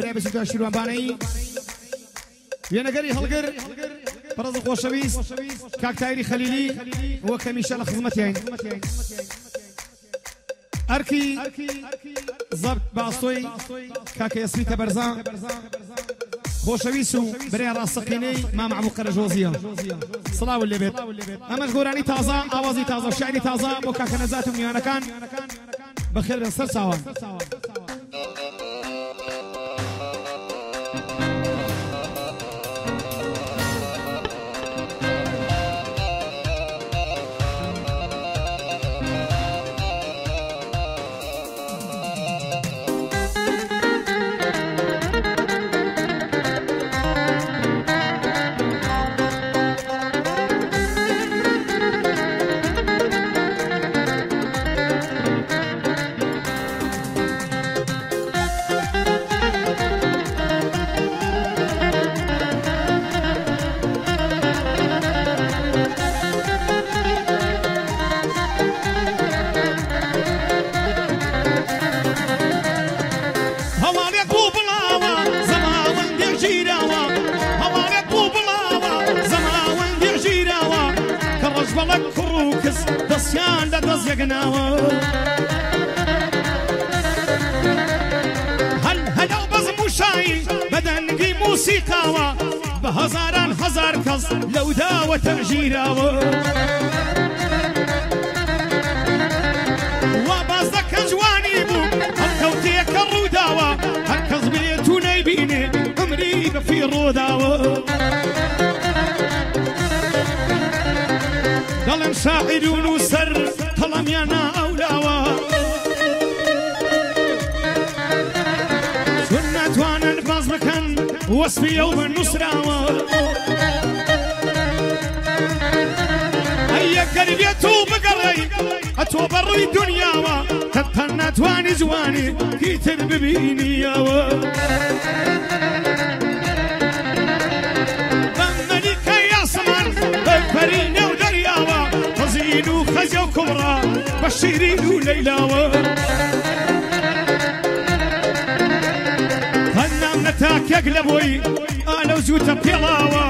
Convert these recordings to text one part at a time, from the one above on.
برای بچیتە شیروانبانەی وێنەگەری هەڵگر پڕز خۆشەویست کاک تایری خەلیلی وەک هەمیشە لە خزمەتیان ئەرکی زەبت باستۆی کاکە یاسمیتە بەرزان خۆشەویست و برای ڕاستەقینەی مام عەبوو قەرەژۆزیە سڵاو لێبێت ئەمەش گۆرانی تازە ئاوازی تازە و شعری تازە بۆ کاکە نەزات و میوانەکان بەخێر بن سەر چاوان دەستیان لە دەست یەگناوە هەل هەلەو بەزم و شایی بەدەنگی موسیقاوە بە هەزاران هەزار کەس لەو داوەتە ژیراوە وا باز دەکەن جوانی بوو هەڵکەوتێکە ڕووداوە هەر کەس بێت و نەیبینێ ئەمری بەفی ڕۆداوە دەڵێن شاعیرون و سەر هەڵەمیانە ئەولاوە چون ناتوانن باز بکەن وەسفی ئەو بنووسراوە ئەیەگەری بێت و بگەڕێی ئەتۆ بەڕووی دونیاوە تەن ناتوانی جوانی هیتر ببینیەوە بەمەلیکە یاسمان بەفەرینە و دەریاوە حەزین و خەزە و کوڕا بە شیرین و لەیلاوە هەنام نەتاکێک لە بۆی ئالە و جووتە پێڵاوە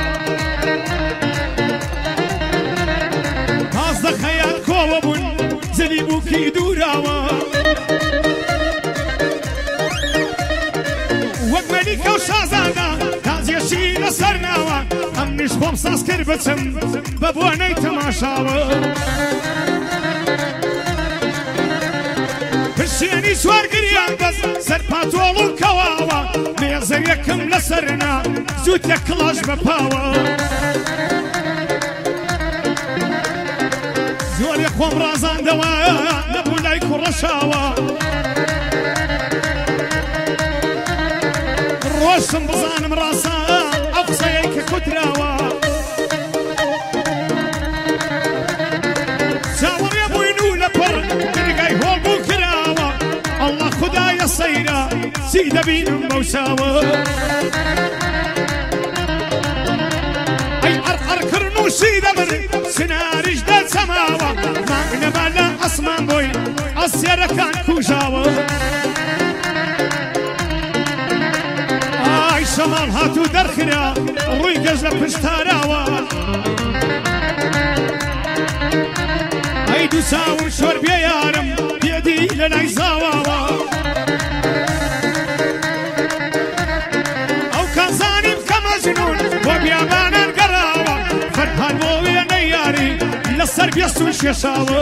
تازدە خەیات کۆوە بوون جلی بووکی دووراوە وەک مەلیکە و شازادە تازیەشی لەسەر ناوە ئەمنیش بۆم ساز کرد بچم بە بۆنەی تەماشاوە پشتێنی سوارگریان دەست سەر پاتۆڵ و کەواوە مێزەیەکم لەسەرنا زووتە کڵاش بەپاوە زۆرێ خۆم ڕازاندەوە نەبوو لای کوڕەشاوە ڕۆشتم بزانم ڕاستە ئەو قسەیەی کە کوتراوە چاوەڕێ بووین و لەپەر گرگای هۆڵ بوو کراوە ئەڵڵا خودایە سەیرە چی دەبینم بەو چاوە ئەی ئەرئەرکردن و شی دەبر سناریش دەچەماوە مانگنەما لە ئەسمان بۆی ئەسیێرەکان کوژاوە شەماڵ هاتوو دەرخرا ڕووی گەژ لە پشتاراوە ئەی دوو چاوم شۆر بێ یارم پێدی لە لای زاواوە ئەو کەزانیم کە مەجنون بۆ بیابانان گەڕاوە فەرهاد بۆ وێنەی یاری لەسەر بێست و شێشاوە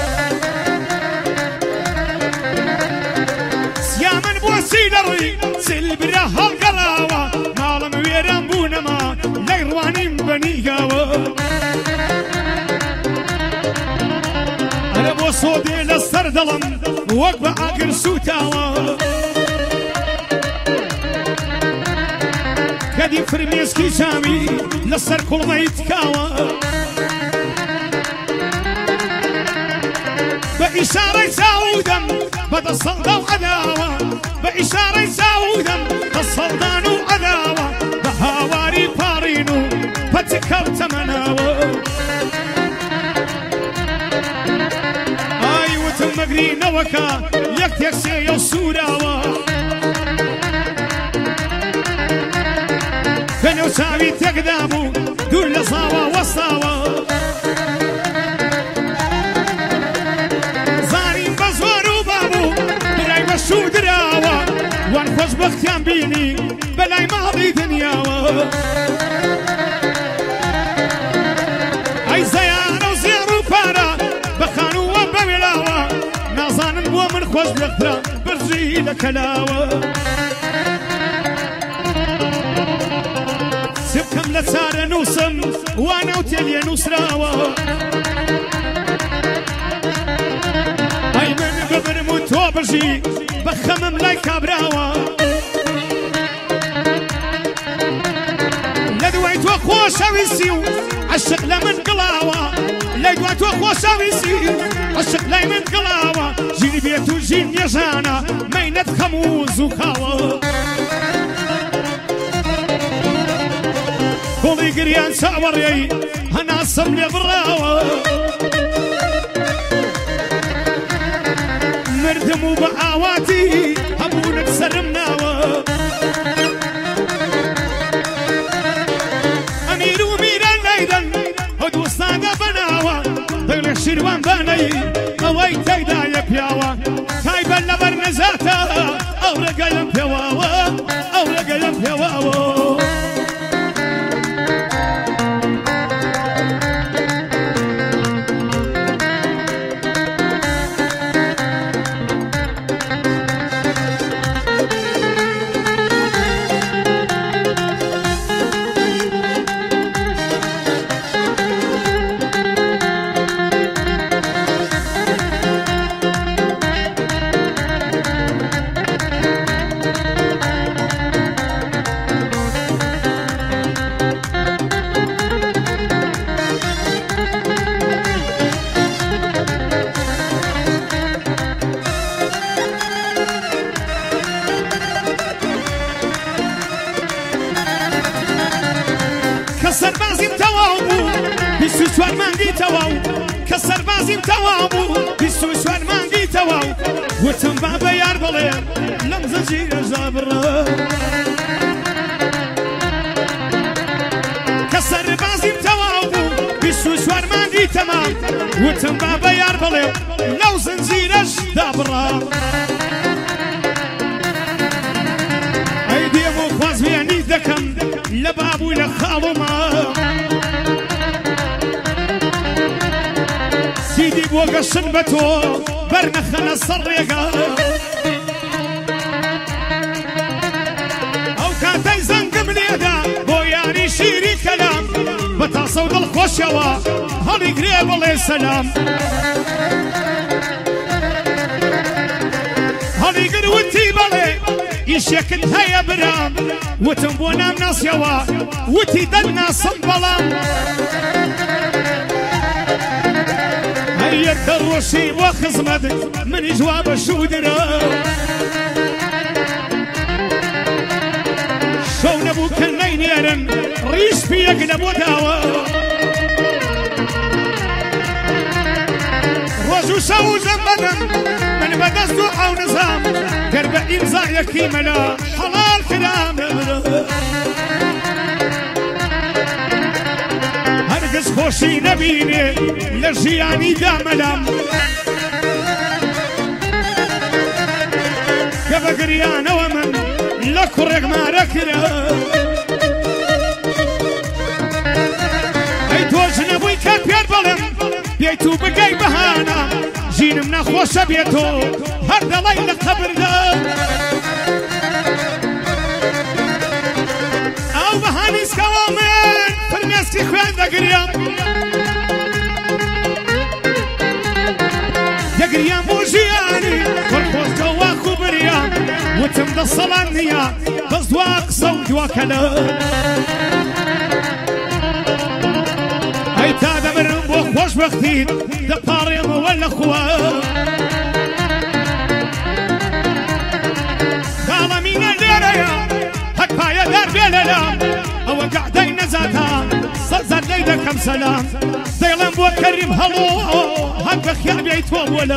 سیامن بۆ چی لەڕووی سلبرە هەڵگەڕاوە ماڵم وێران بوونەما لای ڕوانیم بەنیگاوە ئەرە بۆ سۆدێ لەسەر دڵم وەک بە ئاگر سوتاوە کەدی فرمێسکی چاوی لەسەر کوڵمەی تکاوە بە ئیشارەی چاودەم بەدەسەڵدا و عەداوە بە ئیشارەی چاودەم بەسەڵدان و عەداوە بە هاواری پاڕین و پەتکەوتە مەناوە ئای وتم مەگرینەوەکە یەک تێکسێیە و سووراوە چاوی تێکدا بوو دوور لە ساوە وەستاوە زانیم بە زۆر و بابوو برای بە شوو دراوە وان خۆشبەختیان بینی بەلای ماڵی دنیاوە ئەی زەیانە و زێڕ و پارە بە خانووە بەوێلاوە نازانم بۆ من خۆشبەختە برژی لە کەلاوە سبکەم لە چارە نووسم وانە و تێلێ نووسراوە ئەی من ببرم و تۆ بژی بە خەمم لای کابراوە لە دوای تۆ خۆشەویستی و عشق لە من گڵاوە لە دوای تۆ خۆشەویستی عشق لای من گڵاوە ژینی بێت و ژین نێژانە مەینەت خەم و زووخاوە کوڵی گریان چاوەڕێی هەناسەم لێ بڕاوە مردم و بە ئاواتی هەموونک سەرم ناوە ئەمیر و میران لەیدەن ئەو دووستانە بەناوە دەڵێ شیروان بانەی ئەوەی تێدایە پیاوە تایبەت لەبەر نەزاتە ئەو ڕێگەلم پێواوە ئەو ڕێگەلم پێواوە کە سەربازیم تەواو بوو 24 مانگی تەواو وتم با بە یار بڵێ لەم زەنجیرەشدا بڕە کە سەربازیم تەواو بوو 24 مانگی تەمام وتم با بە یار بڵێ لەو زەنجیرەشدا بڕە ئەی دێم و خوازوێنی دەکەم لە بابووی لە خاڵۆمە سیدی بۆ گەشتن بە تۆ بەرنەخەنە سەر ڕێگە ئەو کاتەی زەنگم لێدا بۆ یاری شیری کەلام بە تاسە و دڵخۆشەوە هەڵی گرێ بڵێ سەلام هەڵی گر وتی بەڵێ ئیشێکت هەیە برام وتم بۆ نامناسیەوە وتی دەناسم بەڵام یەکە ڕۆشی بۆ خزمەت منیش وا بە شودرە شەو نەبوو کە نەینێرن ڕیش پێک نەبوو داوە ڕۆژ و شەو و ژەمبەدەم من بەدەست و ئەو نزام گەر بە ئیمزایەکی مەلا حەڵال کرام هەرگز خۆشی نەبینێ لە ژیانی دامەلام کە بە گریانەوە من لە کوڕێک مارە کرا ئەی تۆش نەبووی کە پێت بڵێم بێیت و بگەی بەهانە ژینم نەخۆشە بێتۆ هەر دەڵی لە قەبردا ئەو بەهانیسکەوە من فرمێسکی خوێن دەگریم دەگریم بۆ ژیانی وەرخۆشکە واکو بریام وتم دەسەڵان نییە بەس دوا قسە و دواکەلە ئەی تا دەبرم بۆ خۆشبەختیت دەپاڕێمەوە لە خوا خاڵەمینە لێرەیە هەک پایەدار بێ لەلام ئەوە گەعدەی نەزاتە سەزەر لەی دەکەم سەلام دەیڵێم بۆ کەریم هەڵۆ هەک بە خیال بیای تۆ وەلە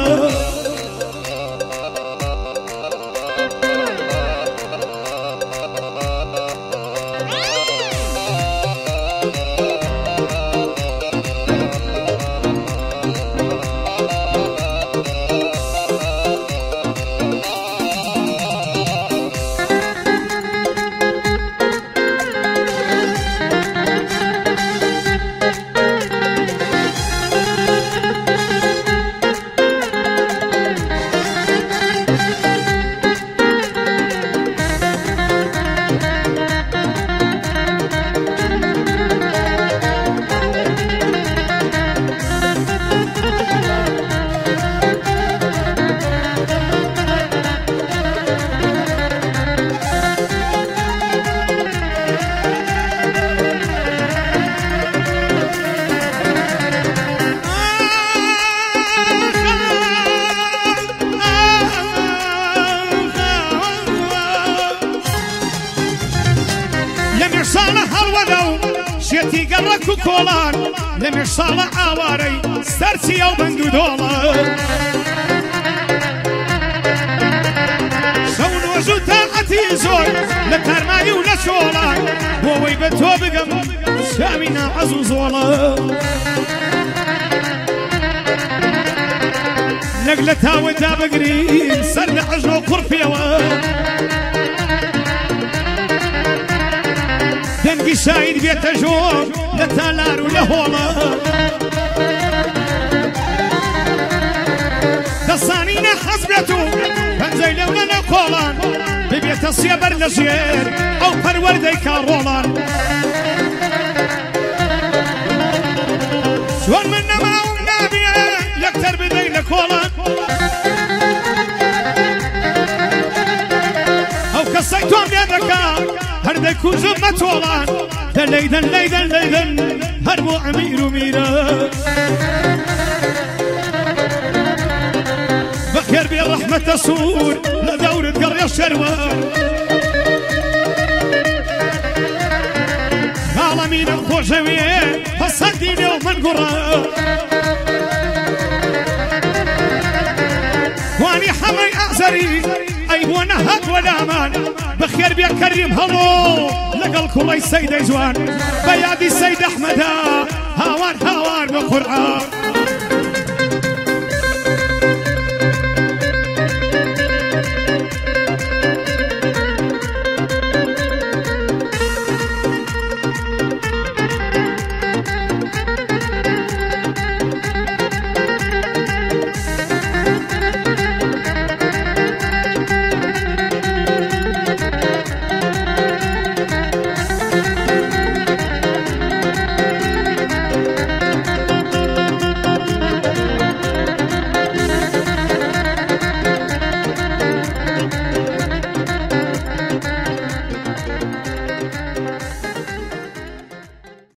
مێشساڵە هەڵوەدە و شێتی گەڕەک و کۆڵان لە مێشساڵە ئاوارەی سەرچی ئەو بەند و دۆڵە شەو نۆژ و تاقەتی زۆر لە تارمایی و لە چۆڵان بۆەوەی بە تۆ بگەم شاوی ناحەز و زۆڵە نەک لە تاوەدا بگرین سەر لە عەژن و قوڕپێوە دەنگی شاید بێتە ژۆر لە تالار و لە هۆڵە دەسانی نەحەز بێت و پەنجەی لەونە لە کۆڵان ببێتە سێبەر لە ژێر ئەو پەروەردەی کاڕۆڵان چۆن من نەماوم نابێ یەکتەر بدەی لە کۆڵان ئەو کەسەی تۆم لێ دەکا هەردەی کوژم مەتۆڵان دەلەیدەن لەیدەن لەیدەن هەر بۆ ئەمیر و میرە بەخێر بێ ڕەحمەتە سوور لە دەورت گەڕێ شەروەر کاڵەمینە خۆشەوێ پەسەندینێ و من گوڕە وانی حەمەی ئازەری ئەی بۆ نەهات وەلامان بەخێر بێ کەریم هەڵۆ لەگەڵ کوڵەی سەیدەی جوان بە یادی سەید ئەحمەدا هاوار هاوار بە قورئان